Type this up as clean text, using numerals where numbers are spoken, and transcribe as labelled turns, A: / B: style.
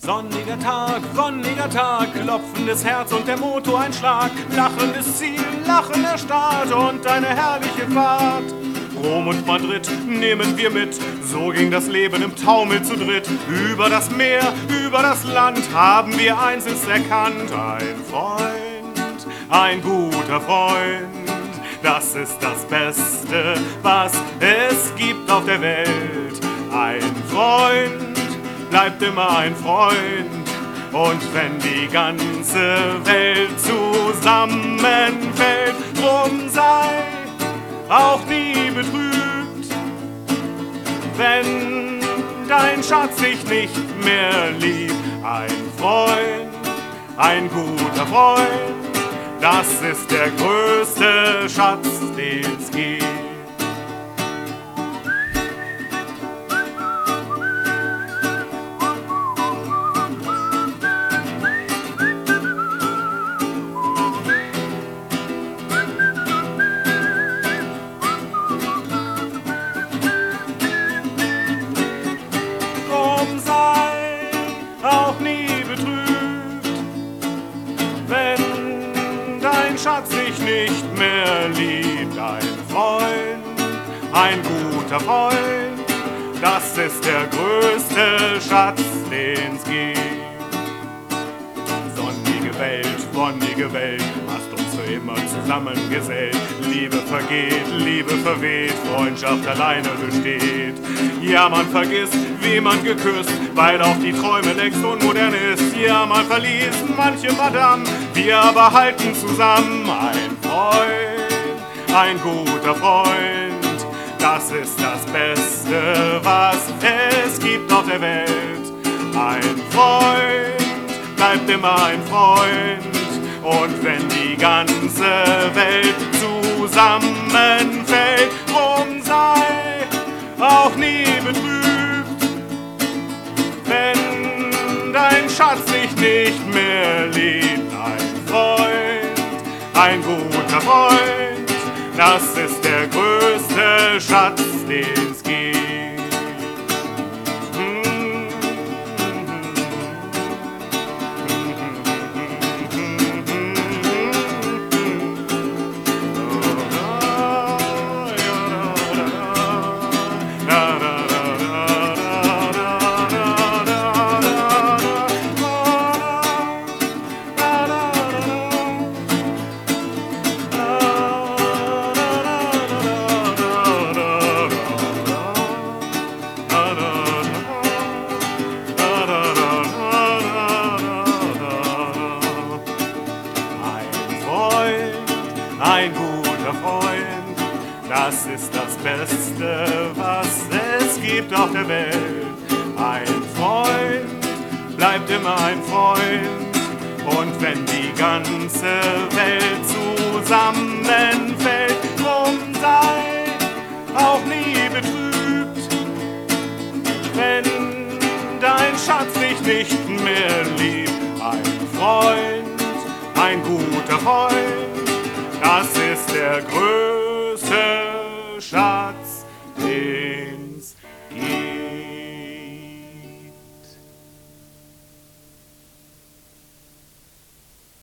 A: Sonniger Tag, klopfendes Herz und der Motor ein Schlag, lachendes Ziel, lachender Start und eine herrliche Fahrt. Rom und Madrid nehmen wir mit, so ging das Leben im Taumel zu dritt. Über das Meer, über das Land haben wir einzelst erkannt. Ein Freund, ein guter Freund, das ist das Beste, was es gibt auf der Welt. Ein Freund bleibt immer ein Freund, und wenn die ganze Welt zusammenfällt, drum sei auch nie betrübt, wenn dein Schatz dich nicht mehr liebt. Ein Freund, ein guter Freund, das ist der größte Schatz, den's gibt. Auch nie betrübt, wenn dein Schatz dich nicht mehr liebt. Ein Freund, ein guter Freund, das ist der größte Schatz, den's gibt. Wonnige Welt, hast uns für immer zusammengesellt. Liebe vergeht, Liebe verweht, Freundschaft alleine besteht. Ja, man vergisst, wie man geküsst, weil auch die Träume längst unmodern ist. Ja, man verließ manche Madame, wir aber halten zusammen. Ein Freund, ein guter Freund, das ist das Beste, was es gibt auf der Welt. Ein Freund bleibt immer ein Freund, und wenn die ganze Welt zusammenfällt, drum sei auch nie betrübt, wenn dein Schatz dich nicht mehr liebt. Ein Freund, ein guter Freund, das ist der größte Schatz, den's gibt. Ein guter Freund, das ist das Beste, was es gibt auf der Welt. Ein Freund bleibt immer ein Freund, und wenn die ganze Welt zusammenfällt, drum sei auch nie betrübt, wenn dein Schatz dich nicht mehr liebt. Ein Freund, ein guter Freund, das ist der größte